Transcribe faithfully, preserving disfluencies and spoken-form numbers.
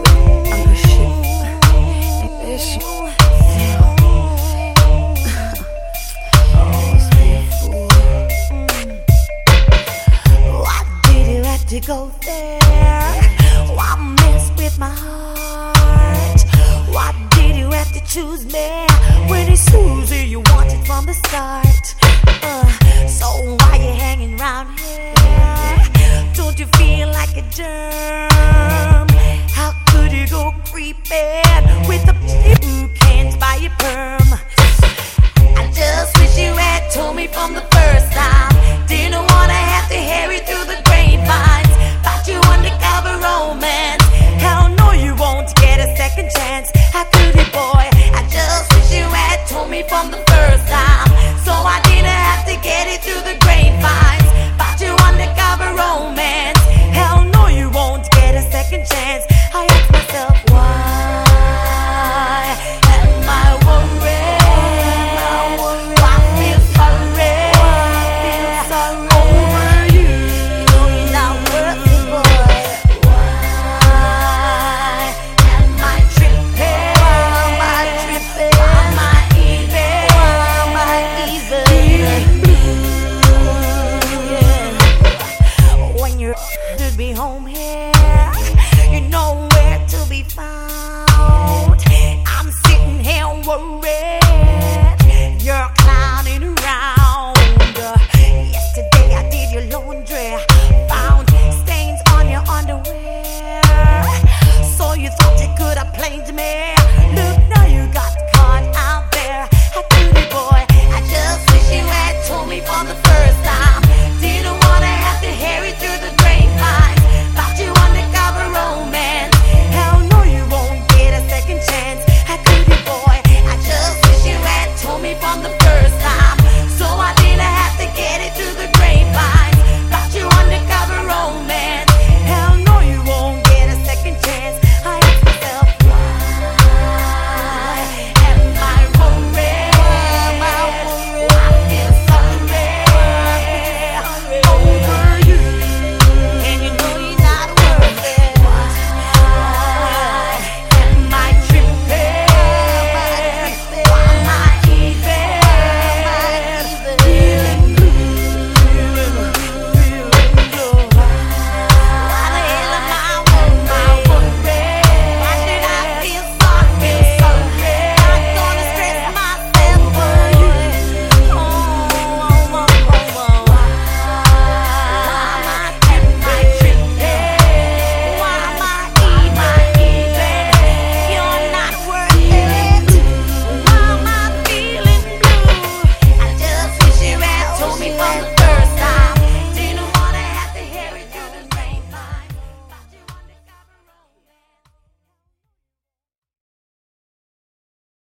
I'm the shit. Ain't that shit? To go there, why mess with my heart? Why did you have to choose me when it's Susie you wanted from the start? Uh, so why you hanging around here? Don't you feel like a germ? How could you go creeping